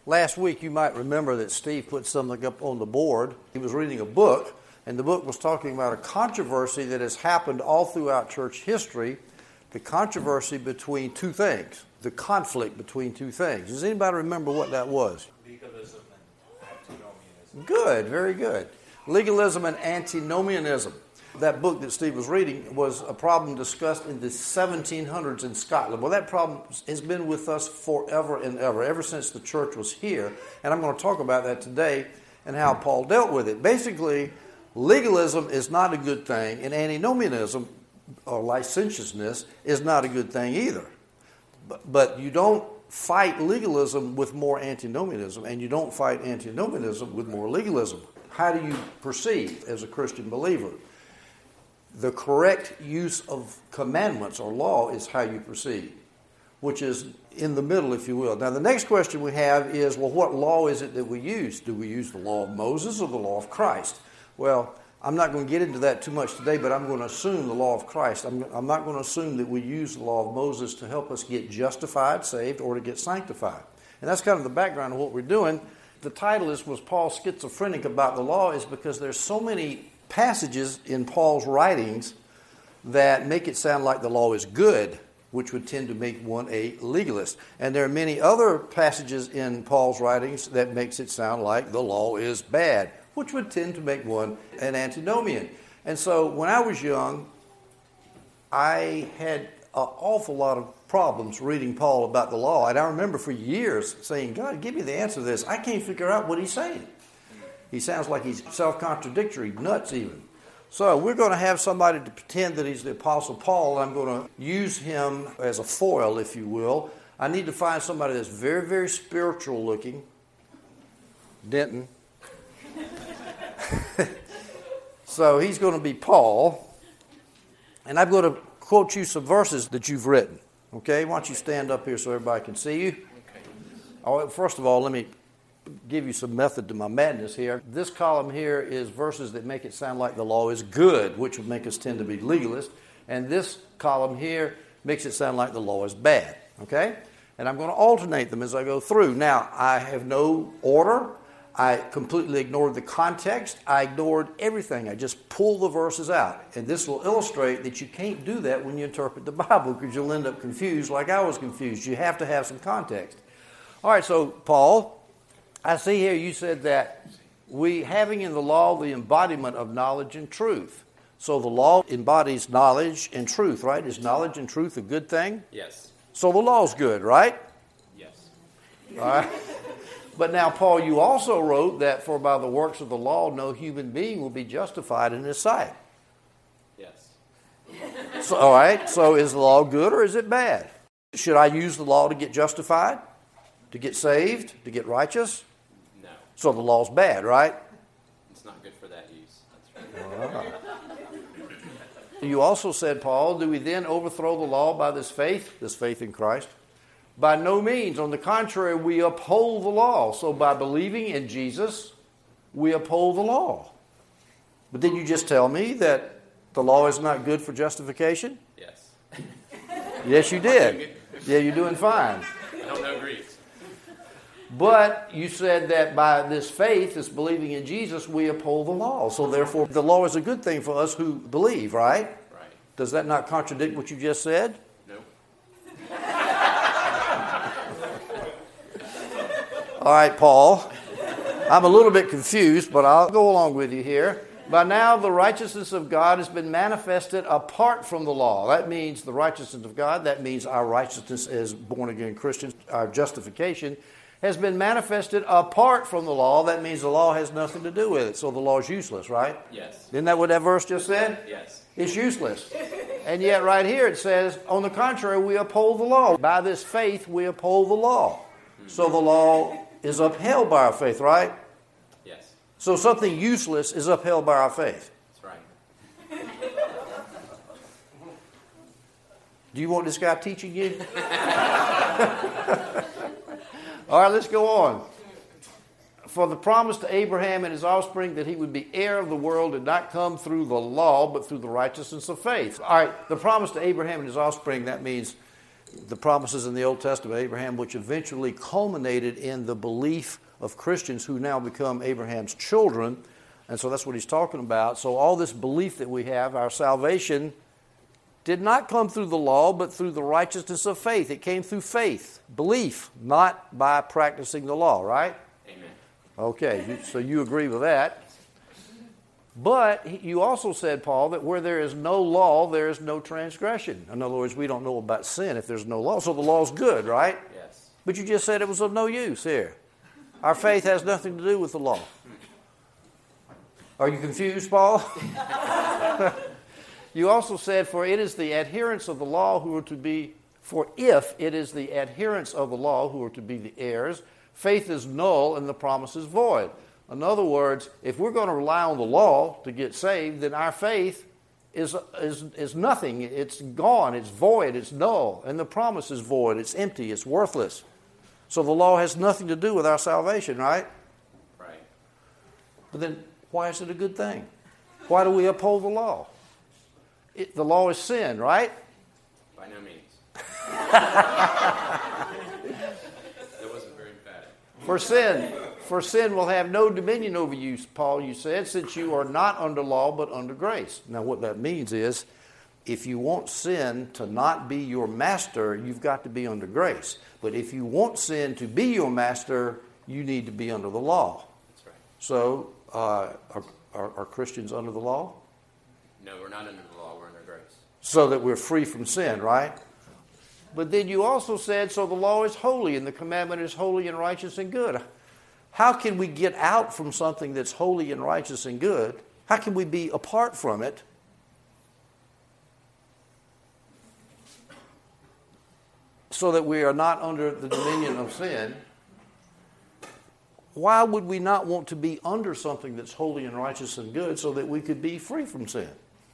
Last week, you might remember that Steve put something up on the board. He was reading a book, and the book was talking about a controversy that has happened all throughout church history, the controversy between two things, the conflict between two things. Does anybody remember what that was? Legalism and antinomianism. Good, very good. Legalism and antinomianism. That book that Steve was reading was a problem discussed in the 1700s in Scotland. Well, that problem has been with us forever and ever since the church was here. And I'm going to talk about that today and how Paul dealt with it. Basically, legalism is not a good thing, and antinomianism, or licentiousness, is not a good thing either. But you don't fight legalism with more antinomianism, and you don't fight antinomianism with more legalism. How do you perceive as a Christian believer? The correct use of commandments or law is how you proceed, which is in the middle, if you will. Now, the next question we have is, well, what law is it that we use? Do we use the law of Moses or the law of Christ? Well, I'm not going to get into that too much today, but I'm going to assume the law of Christ. I'm not going to assume that we use the law of Moses to help us get justified, saved, or to get sanctified. And that's kind of the background of what we're doing. The title is, Was Paul Schizophrenic About the Law? Is because there's so many passages in Paul's writings that make it sound like the law is good, which would tend to make one a legalist. And there are many other passages in Paul's writings that makes it sound like the law is bad, which would tend to make one an antinomian. And so when I was young, I had an awful lot of problems reading Paul about the law. And I remember for years saying, God, give me the answer to this. I can't figure out what he's saying. He sounds like he's self-contradictory, nuts even. So we're going to have somebody to pretend that he's the Apostle Paul. I'm going to use him as a foil, if you will. I need to find somebody that's very, very spiritual looking. Denton. So he's going to be Paul. And I'm going to quote you some verses that you've written. Okay? Why don't you stand up here so everybody can see you? Oh, first of all, let me give you some method to my madness here. This column here is verses that make it sound like the law is good, which would make us tend to be legalist. And this column here makes it sound like the law is bad. Okay? And I'm going to alternate them as I go through. Now, I have no order. I completely ignored the context. I ignored everything. I just pulled the verses out. And this will illustrate that you can't do that when you interpret the Bible, because you'll end up confused like I was confused. You have to have some context. All right, so Paul, I see here you said that we having in the law the embodiment of knowledge and truth. So the law embodies knowledge and truth, right? Is knowledge and truth a good thing? Yes. So the law's good, right? Yes. All right. But now, Paul, you also wrote that for by the works of the law, no human being will be justified in his sight. Yes. So, all right. So is the law good or is it bad? Should I use the law to get justified? To get saved? To get righteous? No. So the law's bad, right? It's not good for that use. That's right. You also said, Paul, do we then overthrow the law by this faith in Christ? By no means. On the contrary, we uphold the law. So by believing in Jesus, we uphold the law. But didn't you just tell me that the law is not good for justification? Yes. Yes, you did. Yeah, you're doing fine. I don't know Greek. But you said that by this faith, this believing in Jesus, we uphold the law. So therefore, the law is a good thing for us who believe, right? Right. Does that not contradict what you just said? No. All right, Paul. I'm a little bit confused, but I'll go along with you here. By now, the righteousness of God has been manifested apart from the law. That means the righteousness of God. That means our righteousness as born-again Christians, our justification, has been manifested apart from the law. That means the law has nothing to do with it. So the law is useless, right? Yes. Isn't that what that verse just said? Yes. It's useless. And yet right here it says, on the contrary, we uphold the law. By this faith, we uphold the law. So the law is upheld by our faith, right? Yes. So something useless is upheld by our faith. That's right. Do you want this guy teaching you? All right, let's go on. For the promise to Abraham and his offspring that he would be heir of the world did not come through the law, but through the righteousness of faith. All right, the promise to Abraham and his offspring, that means the promises in the Old Testament, Abraham, which eventually culminated in the belief of Christians who now become Abraham's children. And so that's what he's talking about. So all this belief that we have, our salvation, did not come through the law, but through the righteousness of faith. It came through faith, belief, not by practicing the law, right? Amen. Okay, so you agree with that. But you also said, Paul, that where there is no law, there is no transgression. In other words, we don't know about sin if there's no law. So the law's good, right? Yes. But you just said it was of no use here. Our faith has nothing to do with the law. Are you confused, Paul? You also said, for it is the adherents of the law who are to be, for if it is the adherents of the law who are to be the heirs, faith is null and the promise is void. In other words, if we're going to rely on the law to get saved, then our faith is nothing. It's gone. It's void. It's null. And the promise is void. It's empty. It's worthless. So the law has nothing to do with our salvation, right? Right. But then why is it a good thing? Why do we uphold the law? The law is sin, right? By no means. That wasn't very emphatic. For sin will have no dominion over you, Paul, you said, since you are not under law but under grace. Now what that means is, if you want sin to not be your master, you've got to be under grace. But if you want sin to be your master, you need to be under the law. That's right. So, are Christians under the law? No, we're not under the law. We're under grace. So that we're free from sin, right? But then you also said, so the law is holy and the commandment is holy and righteous and good. How can we get out from something that's holy and righteous and good? How can we be apart from it? So that we are not under the dominion of sin. Why would we not want to be under something that's holy and righteous and good so that we could be free from sin?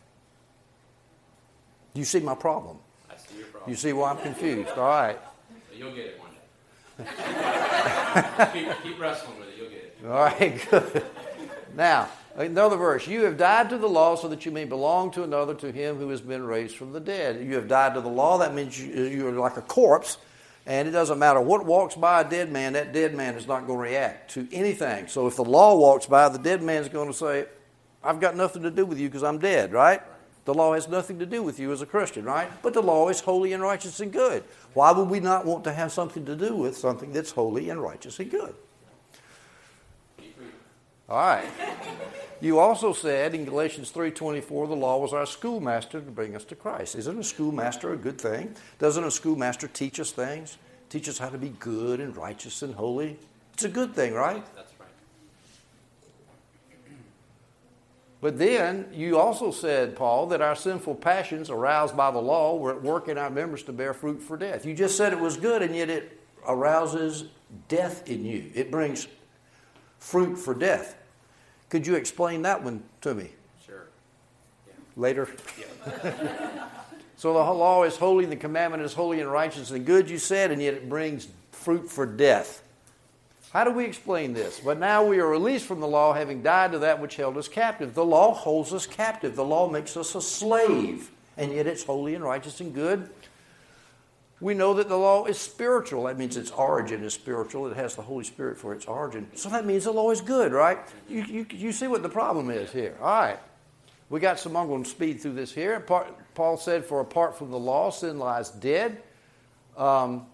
Do you see my problem? I see your problem. You see why I'm confused? All right. You'll get it one day. keep wrestling with it. You'll get it. All right, good. Now, another verse. You have died to the law so that you may belong to another, to him who has been raised from the dead. You have died to the law. That means you're like a corpse. And it doesn't matter what walks by a dead man, that dead man is not going to react to anything. So if the law walks by, the dead man is going to say, I've got nothing to do with you because I'm dead, right? The law has nothing to do with you as a Christian, right? But the law is holy and righteous and good. Why would we not want to have something to do with something that's holy and righteous and good? All right. You also said in Galatians 3:24, the law was our schoolmaster to bring us to Christ. Isn't a schoolmaster a good thing? Doesn't a schoolmaster teach us things? Teach us how to be good and righteous and holy? It's a good thing, right? That's right. But then you also said, Paul, that our sinful passions aroused by the law were at work in our members to bear fruit for death. You just said it was good, and yet it arouses death in you. It brings fruit for death. Could you explain that one to me? Sure. Yeah. Later? Yeah. So the law is holy, the commandment is holy and righteous and good, you said, and yet it brings fruit for death. How do we explain this? But now we are released from the law, having died to that which held us captive. The law holds us captive. The law makes us a slave, and yet it's holy and righteous and good. We know that the law is spiritual. That means its origin is spiritual. It has the Holy Spirit for its origin. So that means the law is good, right? You see what the problem is here. All right. I'm going to speed through this here. Paul said, for apart from the law, sin lies dead. And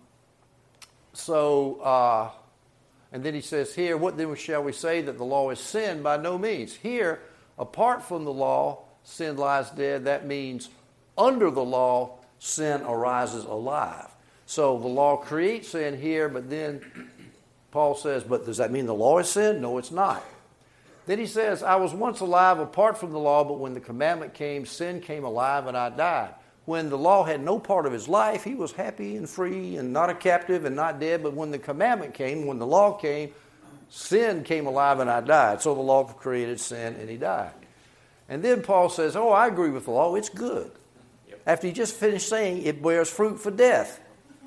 then he says here, what then shall we say that the law is sin? By no means. Here, apart from the law, sin lies dead. That means under the law, sin arises alive. So the law creates sin here, but then Paul says, but does that mean the law is sin? No, it's not. Then he says, I was once alive apart from the law, but when the commandment came, sin came alive and I died. When the law had no part of his life, he was happy and free and not a captive and not dead. But when the commandment came, when the law came, sin came alive and I died. So the law created sin and he died. And then Paul says, I agree with the law. It's good. After he just finished saying it bears fruit for death.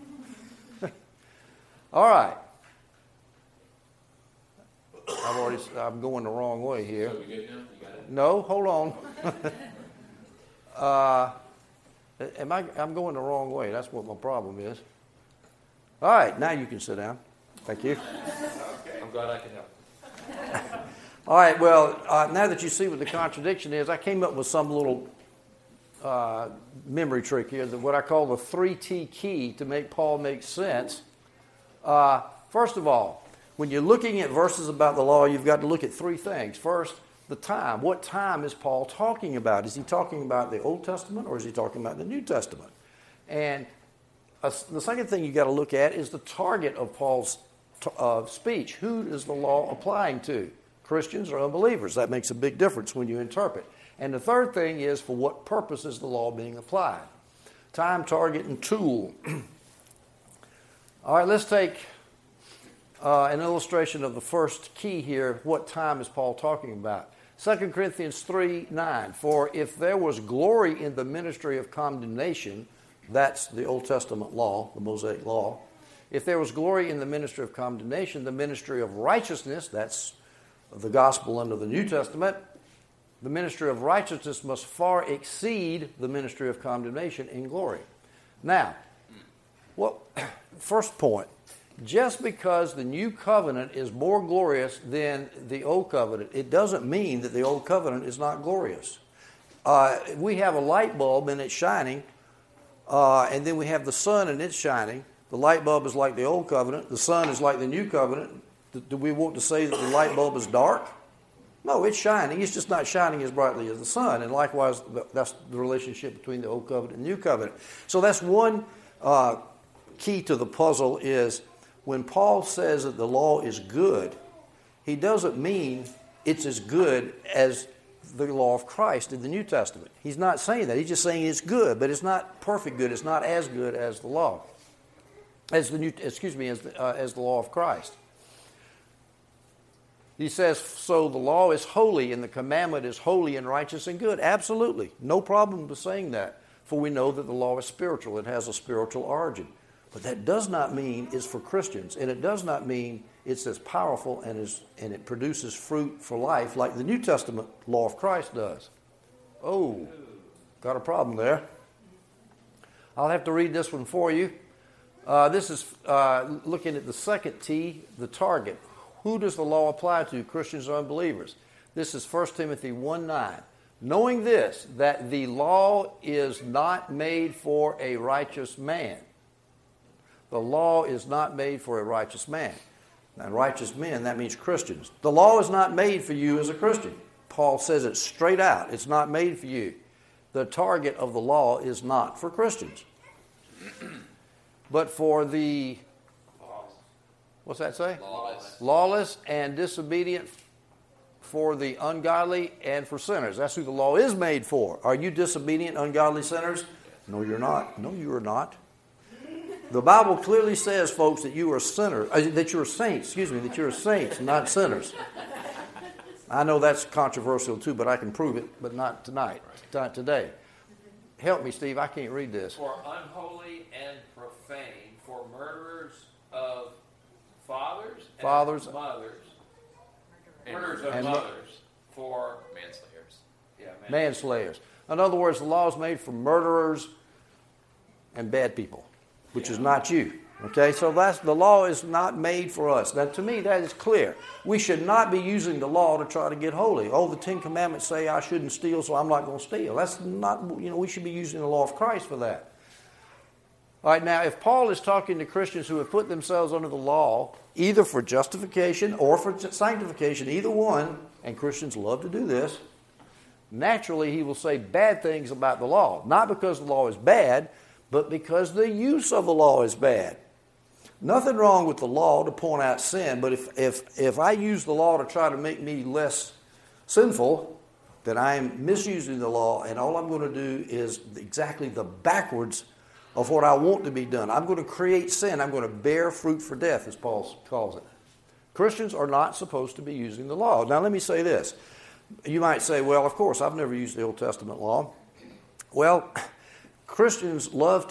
All right. I'm going the wrong way here. So we good now? You got it? No, hold on. I'm going the wrong way. That's what my problem is. All right, now you can sit down. Thank you. I'm glad I can help. All right, well, now that you see what the contradiction is, I came up with some little memory trick here, what I call the 3T key to make Paul make sense. First of all, when you're looking at verses about the law, you've got to look at three things. First, the time. What time is Paul talking about? Is he talking about the Old Testament or is he talking about the New Testament? And the second thing you've got to look at is the target of Paul's speech. Who is the law applying to? Christians or unbelievers? That makes a big difference when you interpret. And the third thing is, for what purpose is the law being applied? Time, target, and tool. All right, let's take an illustration of the first key here. What time is Paul talking about? 2 Corinthians 3:9. For if there was glory in the ministry of condemnation, that's the Old Testament law, the Mosaic law. If there was glory in the ministry of condemnation, the ministry of righteousness, that's the gospel under the New Testament, the ministry of righteousness must far exceed the ministry of condemnation in glory. Now, first point, just because the new covenant is more glorious than the old covenant, it doesn't mean that the old covenant is not glorious. We have a light bulb and it's shining, and then we have the sun and it's shining. The light bulb is like the old covenant. The sun is like the new covenant. Do we want to say that the light bulb is dark? No, it's shining. It's just not shining as brightly as the sun. And likewise, that's the relationship between the old covenant and the new covenant. So that's one key to the puzzle is when Paul says that the law is good, he doesn't mean it's as good as the law of Christ in the New Testament. He's not saying that. He's just saying it's good, but it's not perfect good. It's not as good as the law, as the law of Christ. He says, so the law is holy and the commandment is holy and righteous and good. Absolutely. No problem with saying that, for we know that the law is spiritual. It has a spiritual origin. But that does not mean it's for Christians, and it does not mean it's as powerful and it produces fruit for life like the New Testament law of Christ does. Oh, got a problem there. I'll have to read this one for you. This is looking at the second T, the target. Who does the law apply to, Christians or unbelievers? This is 1 Timothy 1:9. Knowing this, that the law is not made for a righteous man. The law is not made for a righteous man. Now, righteous men, that means Christians. The law is not made for you as a Christian. Paul says it straight out. It's not made for you. The target of the law is not for Christians, but for the, what's that say? Lawless and disobedient, for the ungodly and for sinners. That's who the law is made for. Are you disobedient, ungodly sinners? No, you're not. No, you are not. The Bible clearly says, folks, that you are sinners, that you're saints, that you're saints, not sinners. I know that's controversial too, but I can prove it, but not tonight, not today. Help me, Steve, I can't read this. For unholy and profane, for murderers of fathers and mothers, murderers of mothers, for manslayers. Manslayers. In other words, the law is made for murderers and bad people, which is not you. Okay, so the law is not made for us. Now, to me, that is clear. We should not be using the law to try to get holy. Oh, the Ten Commandments say I shouldn't steal, so I'm not going to steal. That's not, we should be using the law of Christ for that. All right, now, if Paul is talking to Christians who have put themselves under the law, either for justification or for sanctification, either one, and Christians love to do this, naturally he will say bad things about the law. Not because the law is bad, but because the use of the law is bad. Nothing wrong with the law to point out sin, but if I use the law to try to make me less sinful, then I am misusing the law, and all I'm going to do is exactly the backwards of what I want to be done. I'm going to create sin. I'm going to bear fruit for death, as Paul calls it. Christians are not supposed to be using the law. Now, let me say this. You might say, well, of course, I've never used the Old Testament law. Well, Christians love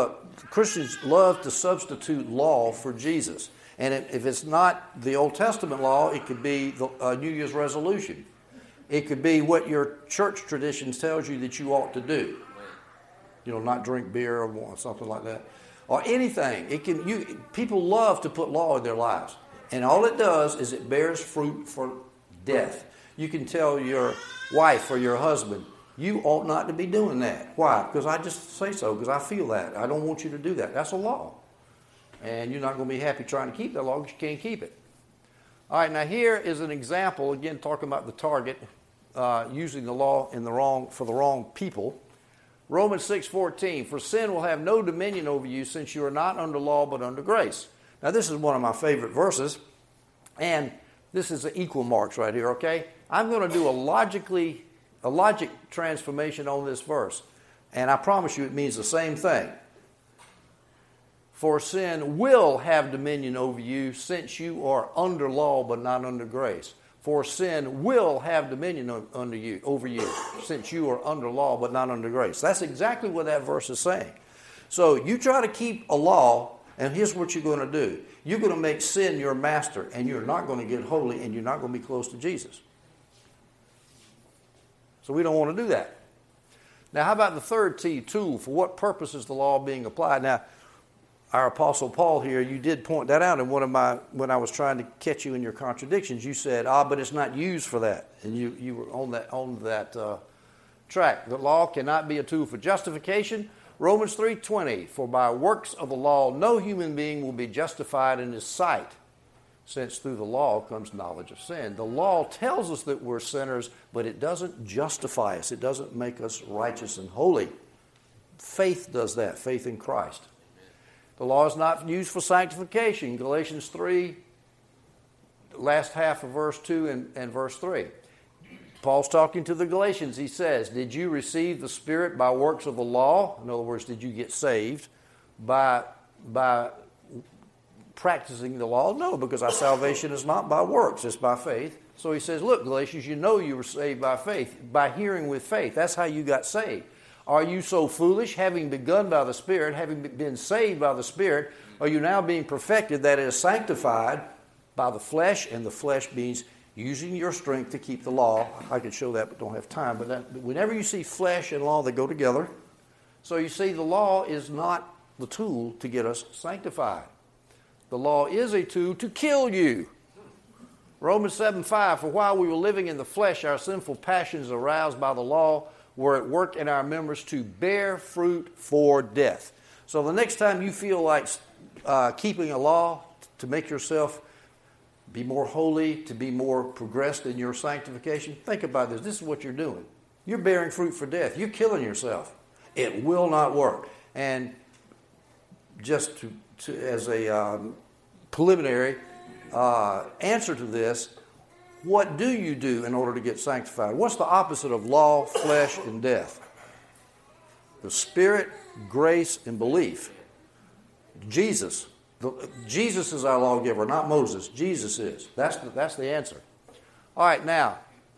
to substitute law for Jesus. And if it's not the Old Testament law, it could be the New Year's resolution. It could be what your church traditions tells you that you ought to do. not drink beer or something like that, or anything. People love to put law in their lives, and all it does is it bears fruit for death. You can tell your wife or your husband, you ought not to be doing that. Why? Because I just say so, because I feel that. I don't want you to do that. That's a law. And you're not going to be happy trying to keep that law because you can't keep it. All right, now here is an example, again, talking about the target, using the law for the wrong people. Romans 6:14, for sin will have no dominion over you since you are not under law but under grace. Now this is one of my favorite verses, and this is the equal marks right here, okay? I'm going to do a logic transformation on this verse, and I promise you it means the same thing. For sin will have dominion over you since you are under law but not under grace. For sin will have dominion over you since you are under law but not under grace. That's exactly what that verse is saying. So you try to keep a law, and here's what you're going to do. You're going to make sin your master, and you're not going to get holy, and you're not going to be close to Jesus. So we don't want to do that. Now, how about the third T, tool? For what purpose is the law being applied? Now, our Apostle Paul here, you did point that out in when I was trying to catch you in your contradictions. You said, but it's not used for that. And you were on that track. The law cannot be a tool for justification. Romans 3:20, for by works of the law no human being will be justified in his sight, since through the law comes knowledge of sin. The law tells us that we're sinners, but it doesn't justify us. It doesn't make us righteous and holy. Faith does that, faith in Christ. The law is not used for sanctification. Galatians 3, last half of verse 2 and verse 3. Paul's talking to the Galatians. He says, did you receive the Spirit by works of the law? In other words, did you get saved by practicing the law? No, because our salvation is not by works, it's by faith. So he says, look, Galatians, you know you were saved by faith, by hearing with faith. That's how you got saved. Are you so foolish, having begun by the Spirit, having been saved by the Spirit, are you now being perfected, that is sanctified by the flesh? And the flesh means using your strength to keep the law. I could show that, but don't have time. But whenever you see flesh and law, they go together. So you see, the law is not the tool to get us sanctified. The law is a tool to kill you. Romans 7:5, for while we were living in the flesh, our sinful passions aroused by the law were at work in our members to bear fruit for death. So the next time you feel like keeping a law to make yourself be more holy, to be more progressed in your sanctification, think about this. This is what you're doing. You're bearing fruit for death. You're killing yourself. It will not work. And just as a preliminary answer to this, what do you do in order to get sanctified? What's the opposite of law, flesh, and death? The Spirit, grace, and belief. Jesus. Jesus is our lawgiver, not Moses. Jesus is. That's the answer. All right, now,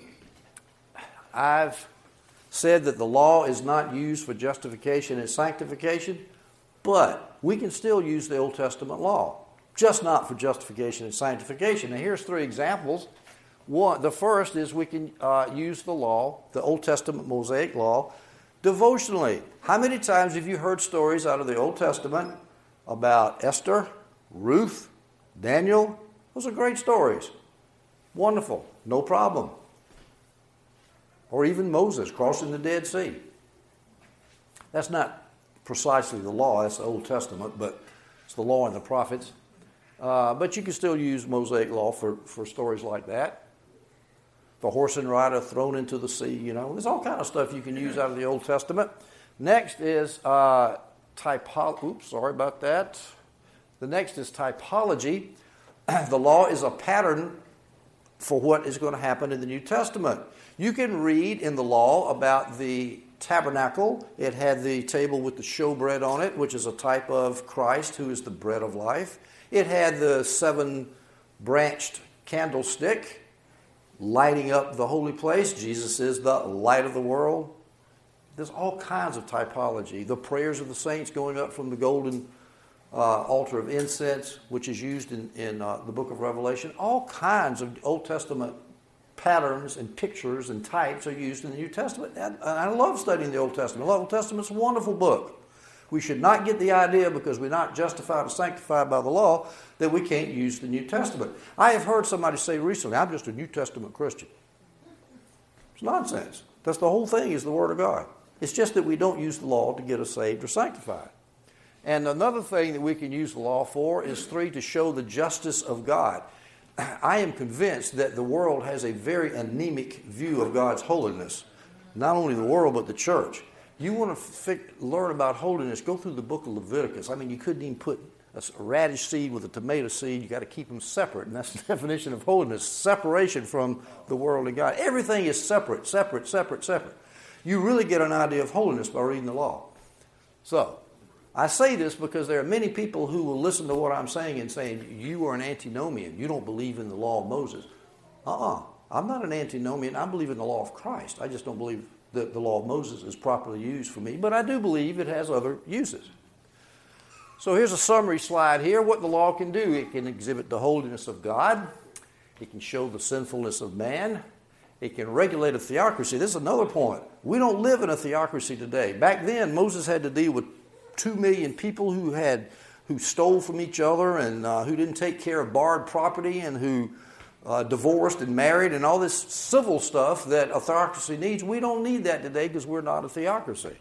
I've said that the law is not used for justification and sanctification, but we can still use the Old Testament law, just not for justification and sanctification. Now, here's 3 examples. The first is we can use the law, the Old Testament Mosaic law, devotionally. How many times have you heard stories out of the Old Testament about Esther, Ruth, Daniel? Those are great stories. Wonderful. No problem. Or even Moses crossing the Dead Sea. That's not precisely the law. That's the Old Testament, but it's the law and the prophets. But you can still use Mosaic law for stories like that. The horse and rider thrown into the sea, There's all kind of stuff you can use out of the Old Testament. Next is typology. Oops, sorry about that. The next is typology. The law is a pattern for what is going to happen in the New Testament. You can read in the law about the tabernacle. It had the table with the showbread on it, which is a type of Christ, who is the bread of life. It had the 7-branched candlestick lighting up the holy place. Jesus is the light of the world. There's all kinds of typology. The prayers of the saints going up from the golden altar of incense, which is used in the book of Revelation. All kinds of Old Testament patterns and pictures and types are used in the New Testament. And I love studying the Old Testament. The Old Testament's a wonderful book. We should not get the idea because we're not justified or sanctified by the law that we can't use the New Testament. I have heard somebody say recently, I'm just a New Testament Christian. It's nonsense. That's the whole thing is the Word of God. It's just that we don't use the law to get us saved or sanctified. And another thing that we can use the law for is 3, to show the justice of God. I am convinced that the world has a very anemic view of God's holiness. Not only the world, but the church. You want to learn about holiness, go through the book of Leviticus. I mean, you couldn't even put a radish seed with a tomato seed. You got to keep them separate. And that's the definition of holiness, separation from the world and God. Everything is separate, separate, separate, separate. You really get an idea of holiness by reading the law. So, I say this because there are many people who will listen to what I'm saying and saying, you are an antinomian. You don't believe in the law of Moses. I'm not an antinomian. I believe in the law of Christ. I just don't believe that the law of Moses is properly used for me. But I do believe it has other uses. So here's a summary slide here. What the law can do. It can exhibit the holiness of God. It can show the sinfulness of man. It can regulate a theocracy. This is another point. We don't live in a theocracy today. Back then, Moses had to deal with 2 million people who stole from each other and who didn't take care of borrowed property and who divorced and married and all this civil stuff that a theocracy needs. We don't need that today because we're not a theocracy.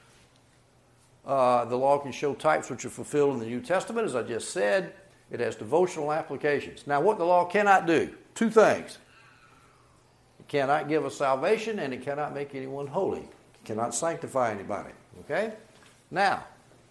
The law can show types which are fulfilled in the New Testament, as I just said. It has devotional applications. Now, what the law cannot do, 2 things. It cannot give us salvation and it cannot make anyone holy. It cannot sanctify anybody. Okay? Now,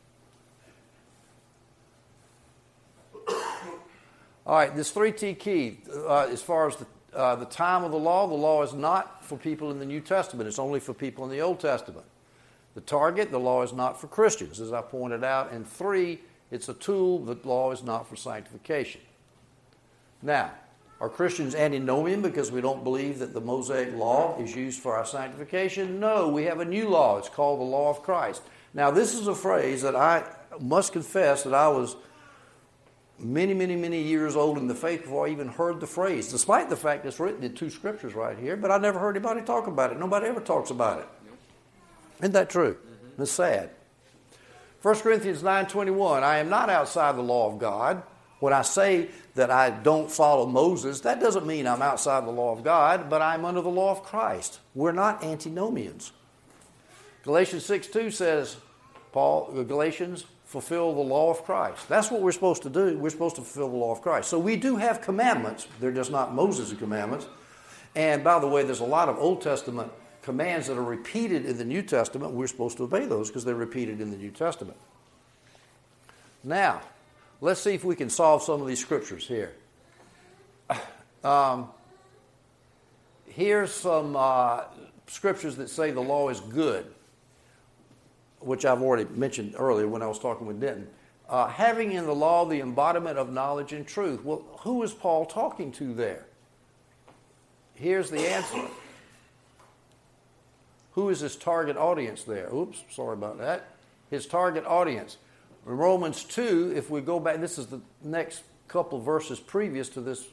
all right, this 3T key, as far as the time of the law is not for people in the New Testament. It's only for people in the Old Testament. The target, the law is not for Christians, as I pointed out. And 3, it's a tool. The law is not for sanctification. Now, are Christians antinomian because we don't believe that the Mosaic law is used for our sanctification? No, we have a new law. It's called the law of Christ. Now, this is a phrase that I must confess that I was many, many, many years old in the faith before I even heard the phrase, despite the fact it's written in 2 scriptures right here, but I never heard anybody talk about it. Nobody ever talks about it. Isn't that true? Mm-hmm. It's sad. 1 Corinthians 9:21, I am not outside the law of God. When I say that I don't follow Moses, that doesn't mean I'm outside the law of God, but I'm under the law of Christ. We're not antinomians. Galatians 6:2 says, Galatians, fulfill the law of Christ. That's what we're supposed to do. We're supposed to fulfill the law of Christ. So we do have commandments. They're just not Moses' commandments. And by the way, there's a lot of Old Testament commands that are repeated in the New Testament. We're supposed to obey those because they're repeated in the New Testament. Now, let's see if we can solve some of these scriptures here. Here's some scriptures that say the law is good, which I've already mentioned earlier when I was talking with Denton. Having in the law the embodiment of knowledge and truth. Well, who is Paul talking to there? Here's the answer. Who is his target audience there? Oops, sorry about that. His target audience. In Romans 2, if we go back, this is the next couple of verses previous to this,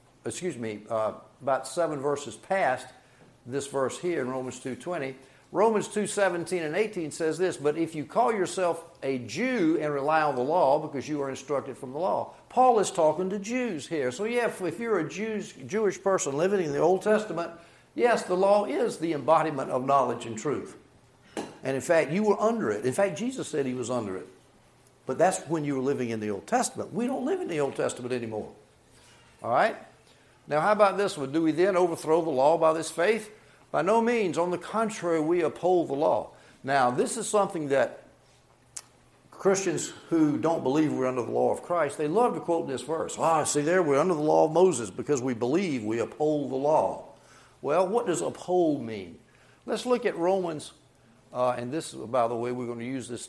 about 7 verses past this verse here in Romans 2:20. Romans 2:17 and 18 says this, but if you call yourself a Jew and rely on the law because you are instructed from the law. Paul is talking to Jews here. So yeah, if you're a Jewish person living in the Old Testament, yes, the law is the embodiment of knowledge and truth. And in fact, you were under it. In fact, Jesus said he was under it. But that's when you were living in the Old Testament. We don't live in the Old Testament anymore. All right? Now, how about this one? Do we then overthrow the law by this faith? By no means. On the contrary, we uphold the law. Now, this is something that Christians who don't believe we're under the law of Christ, they love to quote this verse. See there, we're under the law of Moses because we believe we uphold the law. Well, what does uphold mean? Let's look at Romans, and this, by the way, we're going to use this,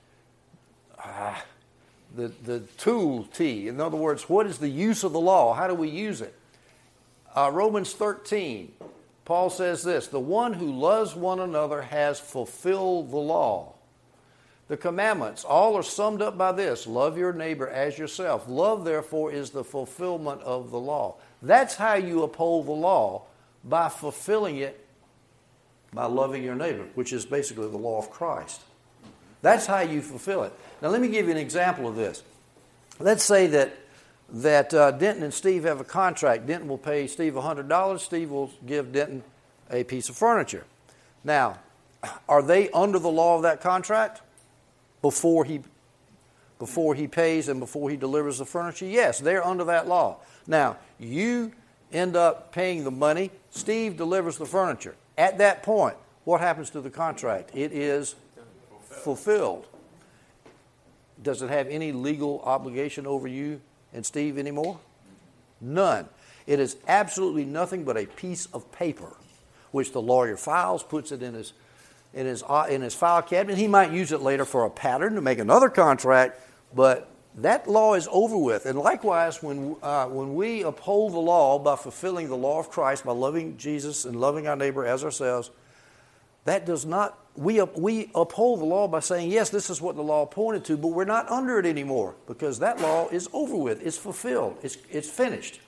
the tool T. In other words, what is the use of the law? How do we use it? Romans 13, Paul says this, the one who loves one another has fulfilled the law. The commandments, all are summed up by this, love your neighbor as yourself. Love, therefore, is the fulfillment of the law. That's how you uphold the law, by fulfilling it by loving your neighbor, which is basically the law of Christ. That's how you fulfill it. Now, let me give you an example of this. Let's say that Denton and Steve have a contract. Denton will pay Steve $100. Steve will give Denton a piece of furniture. Now, are they under the law of that contract before he pays and before he delivers the furniture? Yes, they're under that law. Now, you end up paying the money. Steve delivers the furniture. At that point, what happens to the contract? It is fulfilled. Does it have any legal obligation over you and Steve anymore? None. It is absolutely nothing but a piece of paper, which the lawyer files, puts it in his file cabinet. He might use it later for a pattern to make another contract, but that law is over with. And likewise, when we uphold the law by fulfilling the law of Christ, by loving Jesus and loving our neighbor as ourselves, that does not. We uphold the law by saying, yes, this is what the law pointed to, but we're not under it anymore because that law is over with. It's fulfilled. It's finished.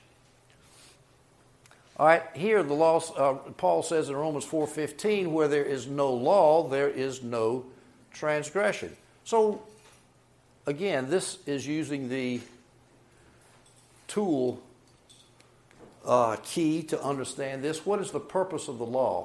All right, here the law, Paul says in Romans 4:15, where there is no law, there is no transgression. So, again, this is using the tool key to understand this. What is the purpose of the law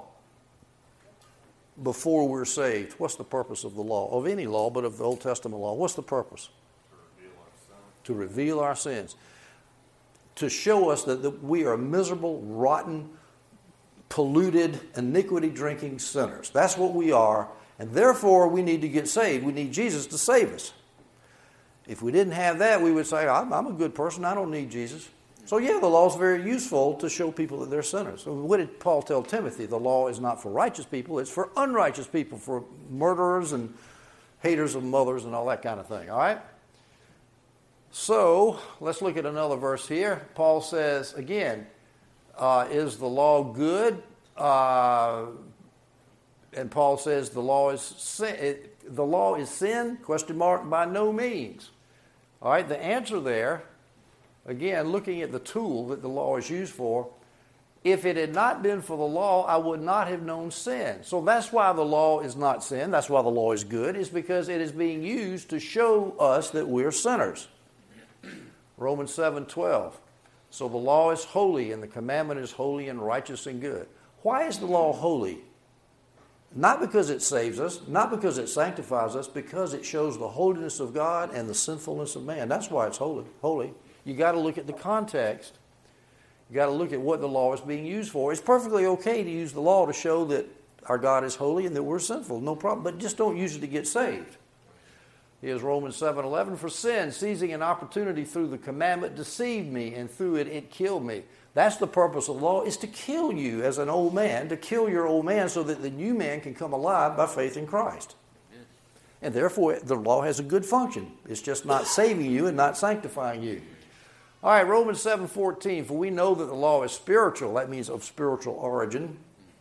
before we're saved? What's the purpose of the law? Of any law, but of the Old Testament law. What's the purpose? To reveal our sins. To show us that we are miserable, rotten, polluted, iniquity-drinking sinners. That's what we are, and therefore we need to get saved. We need Jesus to save us. If we didn't have that, we would say, I'm a good person, I don't need Jesus. So yeah, the law is very useful to show people that they're sinners. So what did Paul tell Timothy? The law is not for righteous people, it's for unrighteous people, for murderers and haters of mothers and all that kind of thing, all right? So, let's look at another verse here. Paul says, again, is the law good? And Paul says the law is sin. The law is sin? Question mark, by no means. All right, the answer there, again, looking at the tool that the law is used for, if it had not been for the law, I would not have known sin. So that's why the law is not sin. That's why the law is good, is because it is being used to show us that we're sinners. Romans 7:12. So the law is holy, and the commandment is holy and righteous and good. Why is the law holy? Not because it saves us, not because it sanctifies us, because it shows the holiness of God and the sinfulness of man. That's why it's holy. You got to look at the context. You got to look at what the law is being used for. It's perfectly okay to use the law to show that our God is holy and that we're sinful. No problem. But just don't use it to get saved. Here's Romans 7:11. For sin, seizing an opportunity through the commandment, deceived me, and through it, it killed me. That's the purpose of the law, is to kill you as an old man, to kill your old man so that the new man can come alive by faith in Christ. And therefore, the law has a good function. It's just not saving you and not sanctifying you. All right, Romans 7:14. For we know that the law is spiritual. That means of spiritual origin.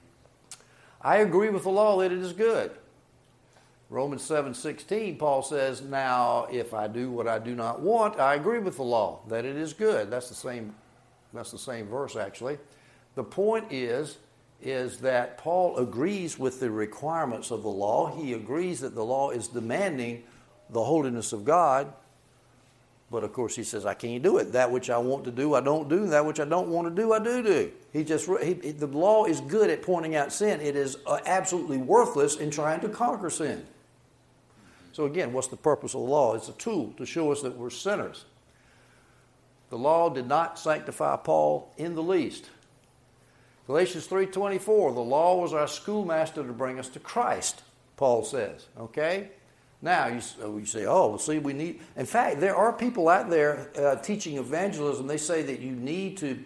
I agree with the law that it is good. Romans 7:16, Paul says, now if I do what I do not want, I agree with the law, that it is good. That's the same verse, actually. The point is that Paul agrees with the requirements of the law. He agrees that the law is demanding the holiness of God. But, of course, he says, I can't do it. That which I want to do, I don't do. That which I don't want to do, I do. The law is good at pointing out sin. It is absolutely worthless in trying to conquer sin. So, again, what's the purpose of the law? It's a tool to show us that we're sinners. The law did not sanctify Paul in the least. Galatians 3:24, the law was our schoolmaster to bring us to Christ, Paul says. Okay? Now, you say, we need... In fact, there are people out there teaching evangelism. They say that you need to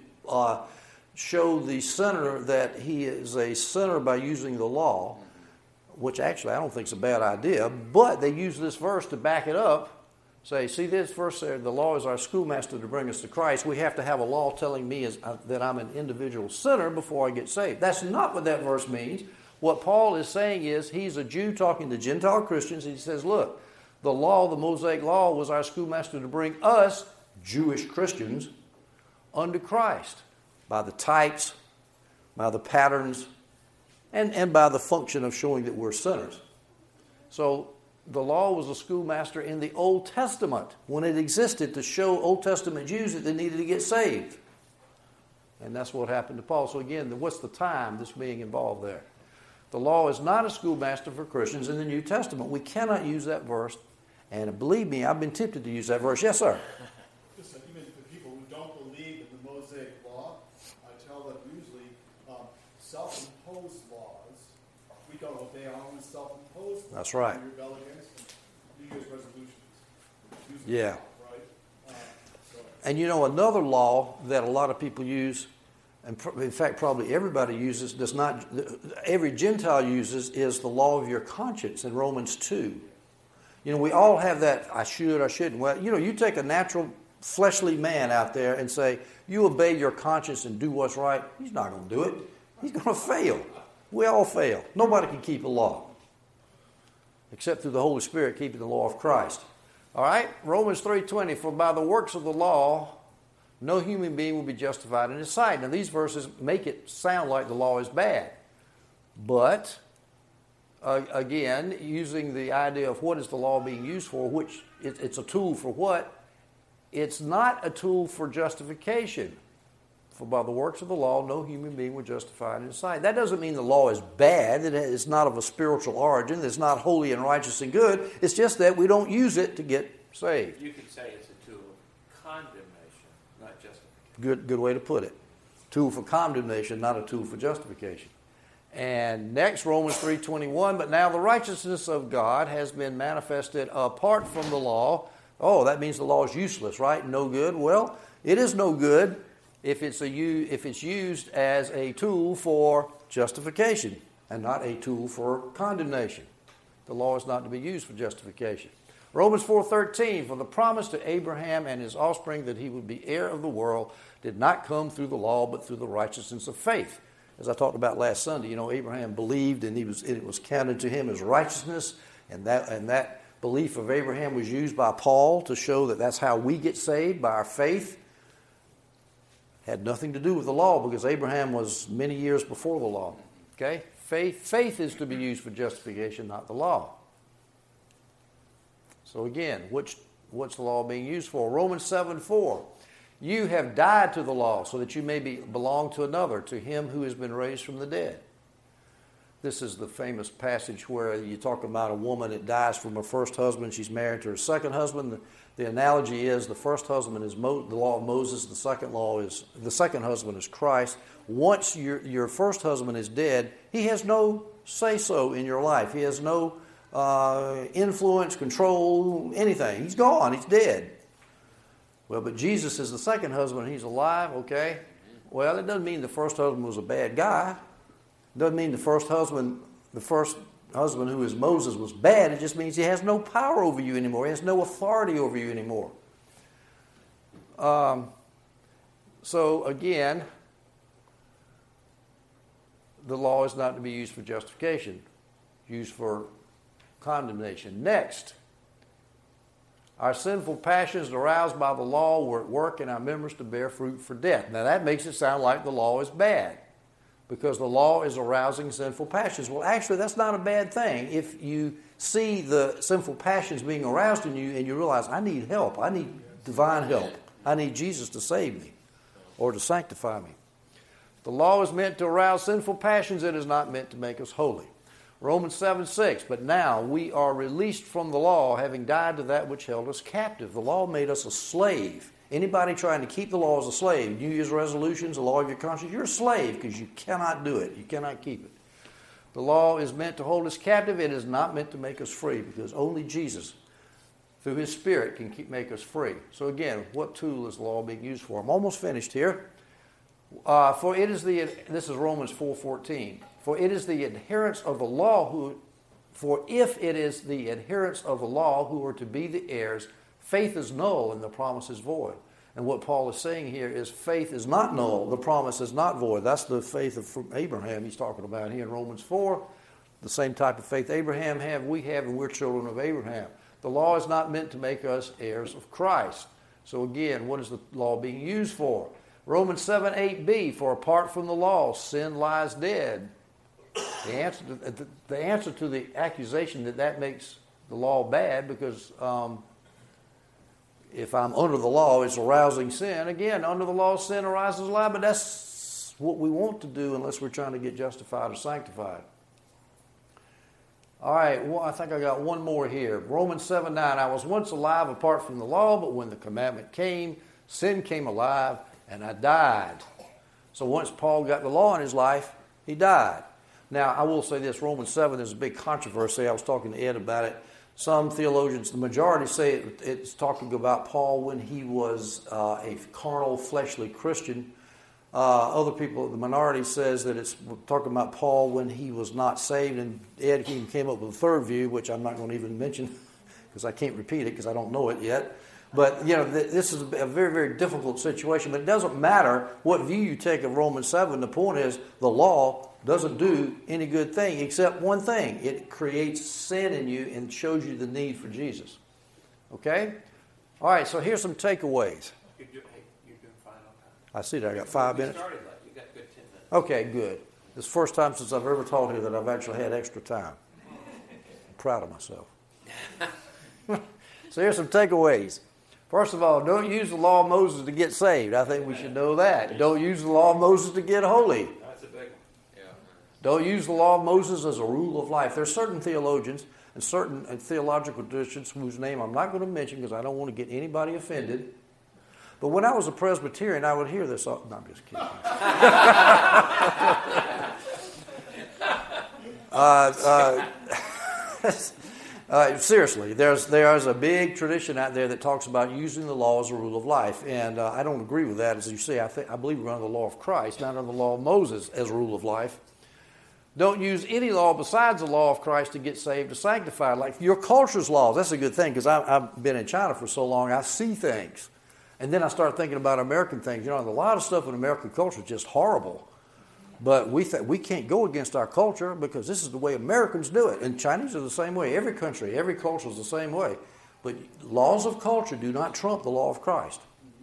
show the sinner that he is a sinner by using the law, which actually I don't think is a bad idea, but they use this verse to back it up. Say, see this verse there, the law is our schoolmaster to bring us to Christ. We have to have a law telling me that I'm an individual sinner before I get saved. That's not what that verse means. What Paul is saying is, he's a Jew talking to Gentile Christians. He says, look, the law, the Mosaic law, was our schoolmaster to bring us, Jewish Christians, unto Christ by the types, by the patterns, and by the function of showing that we're sinners. So the law was a schoolmaster in the Old Testament when it existed to show Old Testament Jews that they needed to get saved. And that's what happened to Paul. So again, what's the time that's being involved there? The law is not a schoolmaster for Christians in the New Testament. We cannot use that verse. And believe me, I've been tempted to use that verse. Yes, sir. Listen, even for people who don't believe in the Mosaic law, I tell them usually self-imposed laws, we don't obey our own self-imposed laws. That's right. We rebel against them. New Year's resolutions. Yeah. Right? And you know, another law that a lot of people use, and in fact probably everybody uses, every Gentile uses, is the law of your conscience in Romans 2. You know, we all have that, I should, I shouldn't. Well, you know, you take a natural fleshly man out there and say, you obey your conscience and do what's right, he's not going to do it. He's going to fail. We all fail. Nobody can keep a law except through the Holy Spirit keeping the law of Christ. All right, Romans 3:20, for by the works of the law, no human being will be justified in his sight. Now, these verses make it sound like the law is bad. But, again, using the idea of what is the law being used for, which it's a tool for what? It's not a tool for justification. For by the works of the law, no human being will justify in his sight. That doesn't mean the law is bad. It's not of a spiritual origin. It's not holy and righteous and good. It's just that we don't use it to get saved. You could say it's a tool of condemnation, not justification. Good way to put it. Tool for condemnation, not a tool for justification. And next, Romans 3:21, but now the righteousness of God has been manifested apart from the law. Oh, that means the law is useless, right? No good. Well, it is no good if it's used as a tool for justification and not a tool for condemnation. The law is not to be used for justification. Romans 4:13, for the promise to Abraham and his offspring that he would be heir of the world did not come through the law but through the righteousness of faith. As I talked about last Sunday, you know, Abraham believed and it was counted to him as righteousness, and that belief of Abraham was used by Paul to show that that's how we get saved, by our faith. Had nothing to do with the law because Abraham was many years before the law. Okay? Faith is to be used for justification, not the law. So again, what's the law being used for? Romans 7:4. You have died to the law so that you may belong to another, to him who has been raised from the dead. This is the famous passage where you talk about a woman that dies from her first husband. She's married to her second husband. The analogy is the first husband is the law of Moses. The second husband is Christ. Once your first husband is dead, he has no say-so in your life. He has no influence, control, anything. He's gone. He's dead. Well, but Jesus is the second husband. He's alive, okay? Well, it doesn't mean the first husband was a bad guy. It doesn't mean the first husband who is Moses was bad. It just means he has no power over you anymore. He has no authority over you anymore. So again, the law is not to be used for justification, used for condemnation. Next, our sinful passions aroused by the law were at work in our members to bear fruit for death. Now that makes it sound like the law is bad, because the law is arousing sinful passions. Well, actually, that's not a bad thing. If you see the sinful passions being aroused in you and you realize, I need help. I need divine help. I need Jesus to save me or to sanctify me. The law is meant to arouse sinful passions. It is not meant to make us holy. Romans 7:6, but now we are released from the law, having died to that which held us captive. The law made us a slave. Anybody trying to keep the law is a slave. New Year's resolutions, the law of your conscience, you're a slave because you cannot do it. You cannot keep it. The law is meant to hold us captive. It is not meant to make us free, because only Jesus, through his Spirit, can make us free. So again, what tool is the law being used for? I'm almost finished here. This is Romans 4:14. For if it is the adherents of the law who are to be the heirs, faith is null and the promise is void. And what Paul is saying here is faith is not null, the promise is not void. That's the faith of Abraham he's talking about here in Romans 4. The same type of faith Abraham had, we have, and we're children of Abraham. The law is not meant to make us heirs of Christ. So again, what is the law being used for? Romans 7:8b, for apart from the law, sin lies dead. The answer to the accusation that makes the law bad, because if I'm under the law, it's arousing sin. Again, under the law, sin arises alive, but that's what we want to do unless we're trying to get justified or sanctified. All right, well, I think I got one more here. Romans 7:9, I was once alive apart from the law, but when the commandment came, sin came alive, and I died. So once Paul got the law in his life, he died. Now, I will say this, Romans 7 is a big controversy. I was talking to Ed about it. Some theologians, the majority, say it's talking about Paul when he was a carnal, fleshly Christian. Other people, the minority, says that it's talking about Paul when he was not saved. And Ed came up with a third view, which I'm not going to even mention because I can't repeat it because I don't know it yet. But, this is a very, very difficult situation. But it doesn't matter what view you take of Romans 7. The point is the law doesn't do any good thing except one thing. It creates sin in you and shows you the need for Jesus. Okay? All right, so here's some takeaways. You're doing fine on time. I see that. I got 5 minutes. You started late. You got a good 10 minutes. Okay, good. This is the first time since I've ever taught here that I've actually had extra time. I'm proud of myself. So here's some takeaways. First of all, don't use the law of Moses to get saved. I think we should know that. Don't use the law of Moses to get holy. That's a big one. Yeah. Don't use the law of Moses as a rule of life. There are certain theologians and certain theological traditions whose name I'm not going to mention because I don't want to get anybody offended. But when I was a Presbyterian, I would hear this. No, I'm just kidding. Seriously, there's a big tradition out there that talks about using the law as a rule of life, and I don't agree with that. As you see, I believe we're under the law of Christ, not under the law of Moses as a rule of life. Don't use any law besides the law of Christ to get saved or sanctified. Like your culture's laws, that's a good thing because I've been in China for so long, I see things. And then I start thinking about American things. A lot of stuff in American culture is just horrible. But we can't go against our culture because this is the way Americans do it. And Chinese are the same way. Every country, every culture is the same way. But laws of culture do not trump the law of Christ.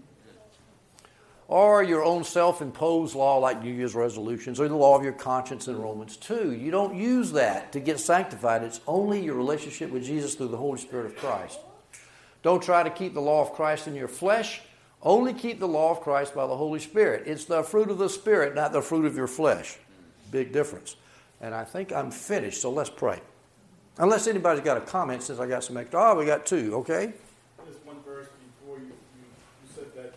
Or your own self-imposed law like New Year's resolutions or the law of your conscience in Romans 2. You don't use that to get sanctified. It's only your relationship with Jesus through the Holy Spirit of Christ. Don't try to keep the law of Christ in your flesh. Only keep the law of Christ by the Holy Spirit. It's the fruit of the Spirit, not the fruit of your flesh. Big difference. And I think I'm finished, so let's pray. Unless anybody's got a comment since I got some extra. Oh, we got 2, okay? There's one verse before you said that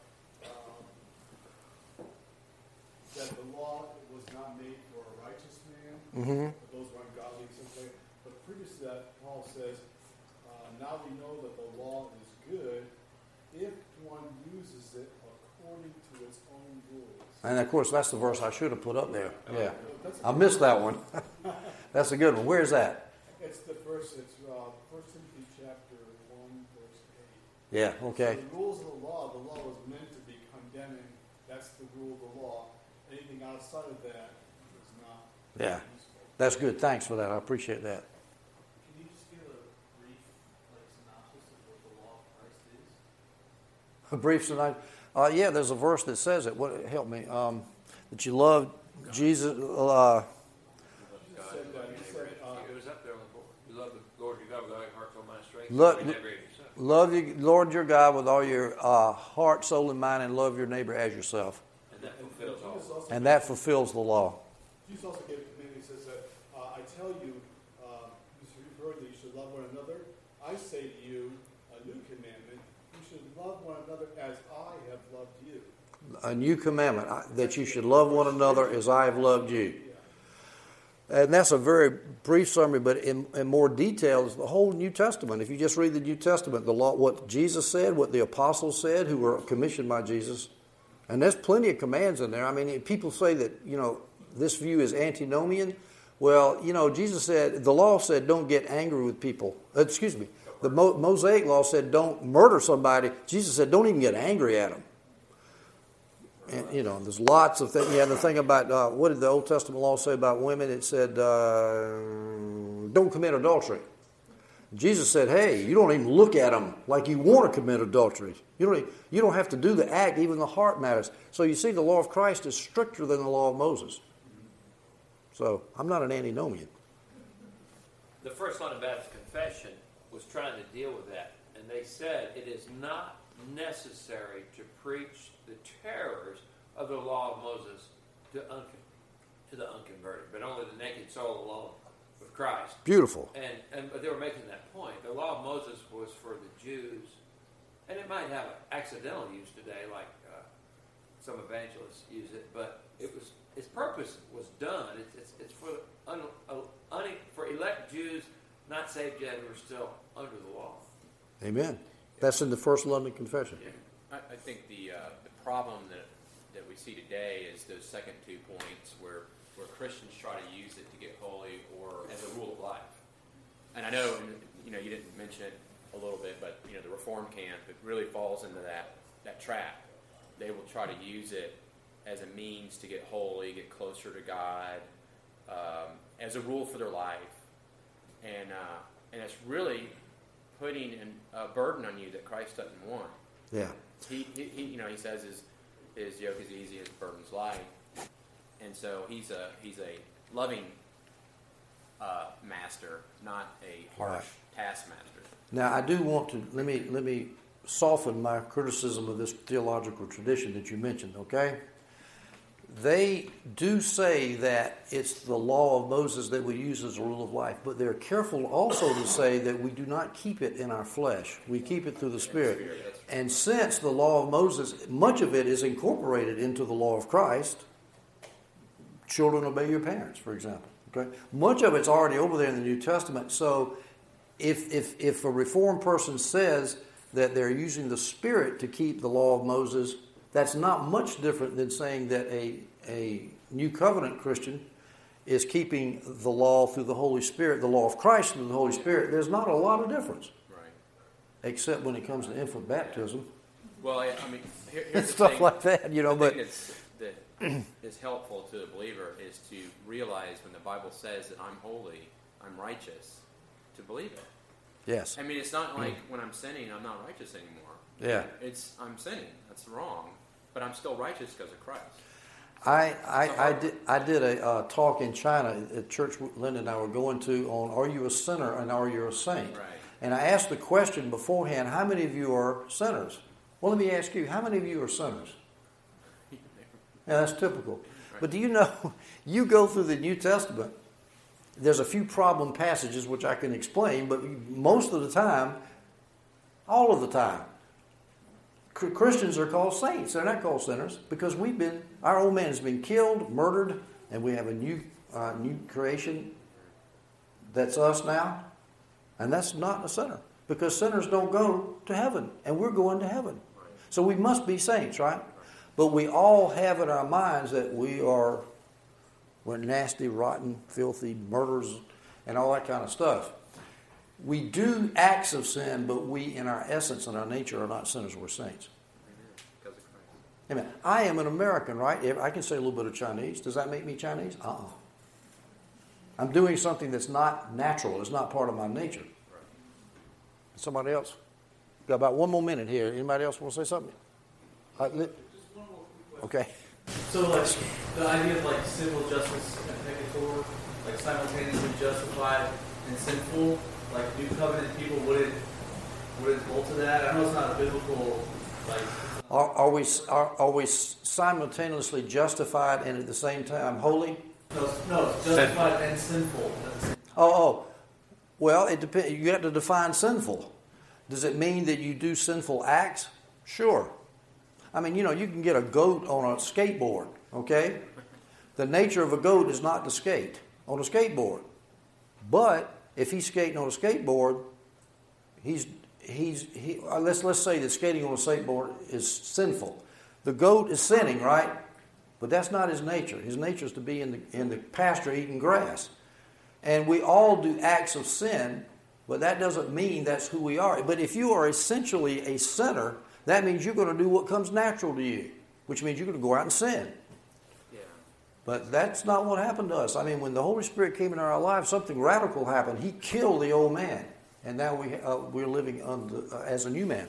that the law was not made for a righteous man, for those who are ungodly in some way. But previous to that, Paul says, now we know that the law is good if one uses it according to its own rules. And of course, that's the verse I should have put up there. Yeah, I missed that one. That's a good one. Where's that? It's the verse. It's 1 Timothy chapter 1, verse 8. Yeah. Okay. So the rules of the law was meant to be condemning. That's the rule of the law. Anything outside of that is not. Yeah, that's good. Thanks for that. I appreciate that. Can you just give a brief synopsis of what the law of Christ is? A brief synopsis. Yeah, there's a verse that says it. What help me? That you love Jesus. It was up there on the board. You love the Lord your God with all your heart, soul, mind, strength. Love you, Lord your God with all your heart, soul, and mind, and love your neighbor as yourself. And that fulfills all. And that fulfills the law. Jesus also gave a command. He says that I tell you, you've heard that you should love one another. I say to you a new commandment: you should love one another as I have loved you. A new commandment, that you should love one another as I have loved you. And that's a very brief summary, but in more detail is the whole New Testament. If you just read the New Testament, the law, what Jesus said, what the apostles said, who were commissioned by Jesus, and there's plenty of commands in there. I mean, people say that, this view is antinomian. Well, Jesus said, the law said don't get angry with people. The Mosaic law said don't murder somebody. Jesus said don't even get angry at them. And, there's lots of things. Yeah, the thing about, what did the Old Testament law say about women? It said, don't commit adultery. Jesus said, hey, you don't even look at them like you want to commit adultery. You don't have to do the act, even the heart matters. So you see, the law of Christ is stricter than the law of Moses. So I'm not an antinomian. The First London Baptist Confession was trying to deal with that, and they said it is not necessary to preach the terrors of the law of Moses to the unconverted, but only the naked soul alone with Christ. Beautiful. And they were making that point. The law of Moses was for the Jews, and it might have accidental use today, like some evangelists use it, but its purpose was done. It's for elect Jews, not saved yet, who are still under the law. Amen. That's in the First London Confession. Yeah. I think the problem that we see today is those second 2 points where Christians try to use it to get holy or as a rule of life. And I know you didn't mention it a little bit, but the Reform camp, it really falls into that trap. They will try to use it as a means to get holy, get closer to God, as a rule for their life, and it's really putting a burden on you that Christ doesn't want. Yeah. He says his yoke is easy, his burden's light, and so he's a loving master, not a harsh taskmaster. Now I do want to let me soften my criticism of this theological tradition that you mentioned. Okay. They do say that it's the law of Moses that we use as a rule of life, but they're careful also to say that we do not keep it in our flesh. We keep it through the Spirit. And since the law of Moses, much of it is incorporated into the law of Christ, children obey your parents, for example. Okay, much of it's already over there in the New Testament. So if a Reformed person says that they're using the Spirit to keep the law of Moses, that's not much different than saying that a New Covenant Christian is keeping the law through the Holy Spirit, the law of Christ through the Holy Spirit. There's not a lot of difference. Right. Except when it comes to infant baptism. Well, I mean, here's the stuff thing, like that, but that is helpful to a believer is to realize when the Bible says that I'm holy, I'm righteous, to believe it. Yes. I mean, it's not like when I'm sinning, I'm not righteous anymore. Yeah. I'm sinning. That's wrong. But I'm still righteous because of Christ. I did a talk in China at church Linda and I were going to on are you a sinner and are you a saint? Right. And I asked the question beforehand, how many of you are sinners? Well, let me ask you, how many of you are sinners? Yeah, that's typical. Right. But do you know, you go through the New Testament, there's a few problem passages which I can explain, but most of the time, all of the time, Christians are called saints. They're not called sinners because our old man has been killed, murdered, and we have a new creation that's us now. And that's not a sinner because sinners don't go to heaven and we're going to heaven. So we must be saints, right? But we all have in our minds that we're nasty, rotten, filthy, murderers, and all that kind of stuff. We do acts of sin, but we, in our essence and our nature, are not sinners. We're saints. Amen. I am an American, right? I can say a little bit of Chinese. Does that make me Chinese? I'm doing something that's not natural. It's not part of my nature. Somebody else? Got about one more minute here. Anybody else want to say something? Just one more quick question. Okay. So, the idea of, civil justice and peccator, simultaneously justified and sinful, New Covenant people wouldn't hold to that. I know it's not a biblical, Are we simultaneously justified and at the same time holy? No, justified and sinful. Well, it depends. You have to define sinful. Does it mean that you do sinful acts? Sure. I mean, you can get a goat on a skateboard, okay? The nature of a goat is not to skate on a skateboard. But if he's skating on a skateboard, let's say that skating on a skateboard is sinful. The goat is sinning, right? But that's not his nature. His nature is to be in the pasture eating grass. And we all do acts of sin, but that doesn't mean that's who we are. But if you are essentially a sinner, that means you're going to do what comes natural to you, which means you're going to go out and sin. Yeah. But that's not what happened to us. I mean, when the Holy Spirit came into our lives, something radical happened. He killed the old man. and now we're living as a new man.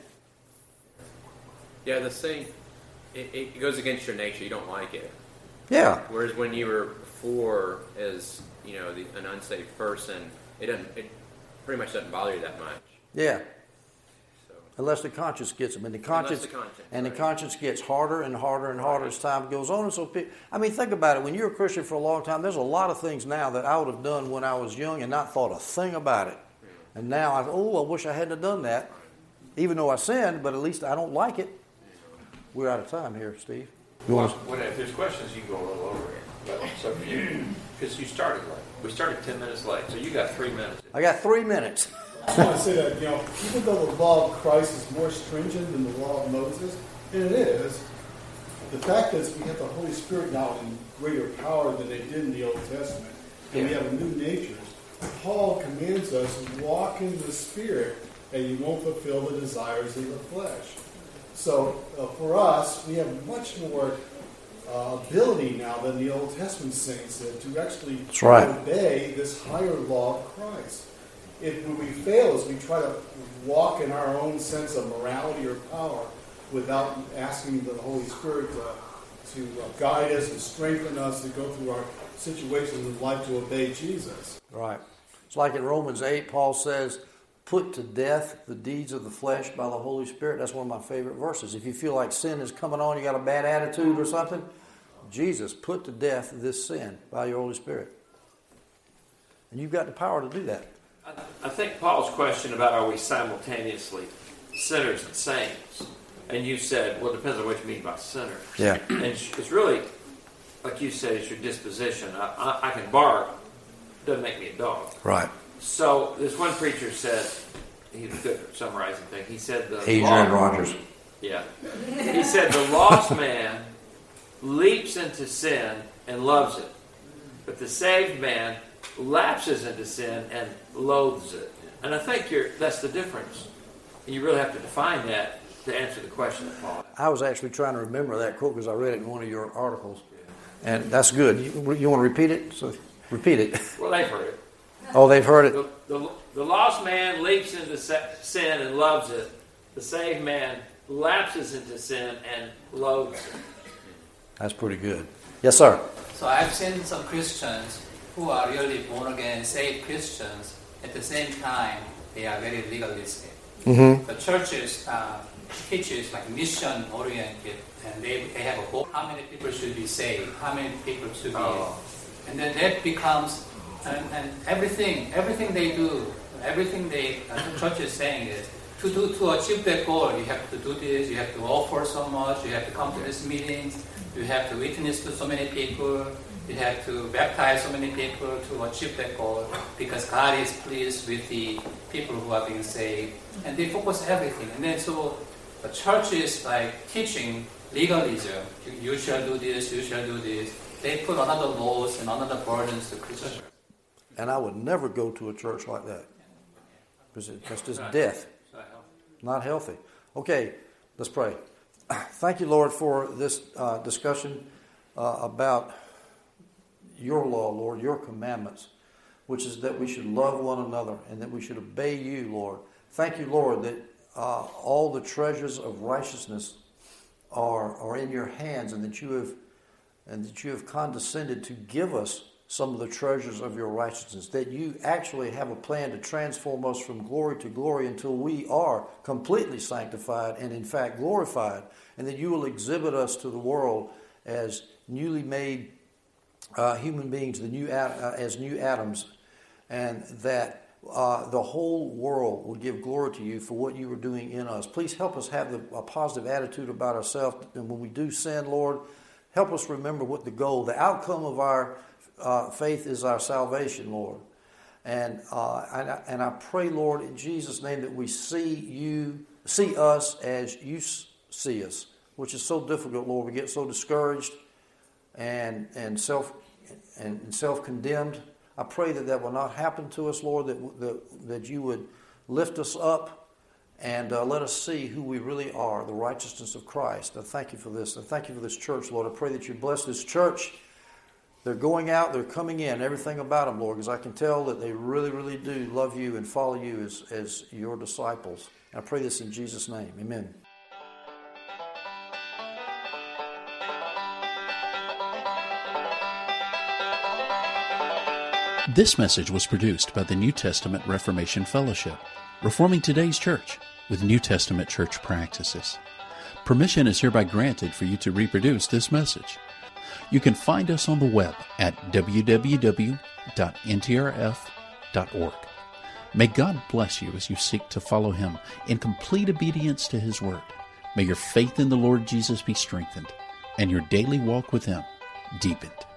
Yeah, the same. It goes against your nature. You don't like it. Yeah. Whereas when you were before, as an unsaved person, it pretty much doesn't bother you that much. Yeah. So, Unless the conscience gets them, and the right. conscience gets harder and harder and harder as time goes on. And so, think about it. When you're a Christian for a long time, there's a lot of things now that I would have done when I was young and not thought a thing about it. And now I wish I hadn't have done that, even though I sinned. But at least I don't like it. We're out of time here, Steve. If there's questions, you can go a little over it. But so because you started late. We started 10 minutes late, so you got 3 minutes. I got 3 minutes. I want to say that, even though the law of Christ is more stringent than the law of Moses, and it is, the fact is we have the Holy Spirit now in greater power than they did in the Old Testament. And we have a new nature. Paul commands us to walk in the Spirit, and you won't fulfill the desires of the flesh. So for us, we have much more ability now than the Old Testament saints did to actually obey this higher law of Christ. When we fail is we try to walk in our own sense of morality or power without asking the Holy Spirit to guide us and strengthen us to go through our situations in life to obey Jesus. Right. It's like in Romans 8, Paul says, put to death the deeds of the flesh by the Holy Spirit. That's one of my favorite verses. If you feel like sin is coming on, you got a bad attitude or something, Jesus, put to death this sin by your Holy Spirit. And you've got the power to do that. I think Paul's question about are we simultaneously sinners and saints, and you said, well, it depends on what you mean by sinner. Yeah. And it's really, like you said, it's your disposition. I can bark, doesn't make me a dog. Right. So this one preacher said, he was good at summarizing things. He said Adrian Rogers. Yeah. He said the lost man leaps into sin and loves it, but the saved man lapses into sin and loathes it. And I think that's the difference. And you really have to define that to answer the question of Paul. I was actually trying to remember that quote because I read it in one of your articles. And that's good. You want to repeat it? So repeat it. Well, they've heard it. Oh, they've heard it. The lost man leaps into sin and loves it. The saved man lapses into sin and loathes it. That's pretty good. Yes, sir. So I've seen some Christians who are really born-again, saved Christians. At the same time, they are very legalistic. Mm-hmm. The churches teaches like mission-oriented, and they have a goal. How many people should be saved? How many people should be... And then that becomes... And everything they do, the church is saying is, to achieve that goal, you have to do this, you have to offer so much, you have to come to these meetings, you have to witness to so many people, you have to baptize so many people to achieve that goal, because God is pleased with the people who are being saved. And they focus everything. And then so the church is like teaching legalism. You shall do this, you shall do this. They put another laws and another burdens to Christians. And I would never go to a church like that. Because that's just death. Not healthy. Okay, let's pray. Thank you, Lord, for this discussion about your law, Lord, your commandments, which is that we should love one another and that we should obey you, Lord. Thank you, Lord, that all the treasures of righteousness are in your hands, and that you have condescended to give us some of the treasures of your righteousness, that you actually have a plan to transform us from glory to glory until we are completely sanctified and in fact glorified, and that you will exhibit us to the world as newly made human beings, as new Adams, and that the whole world will give glory to you for what you are doing in us. Please help us have a positive attitude about ourselves, and when we do sin, Lord, help us remember what the outcome of our faith is our salvation, Lord. And I pray, Lord, in Jesus' name, that we see us as you see us, which is so difficult, Lord. We get so discouraged and self-condemned. I pray that will not happen to us, Lord, that you would lift us up and let us see who we really are, the righteousness of Christ. I thank you for this. I thank you for this church, Lord. I pray that you bless this church They're going out, they're coming in, everything about them, Lord, because I can tell that they really, really do love you and follow you as your disciples. And I pray this in Jesus' name. Amen. This message was produced by the New Testament Reformation Fellowship, reforming today's church with New Testament church practices. Permission is hereby granted for you to reproduce this message. You can find us on the web at www.ntrf.org. May God bless you as you seek to follow Him in complete obedience to His Word. May your faith in the Lord Jesus be strengthened and your daily walk with Him deepened.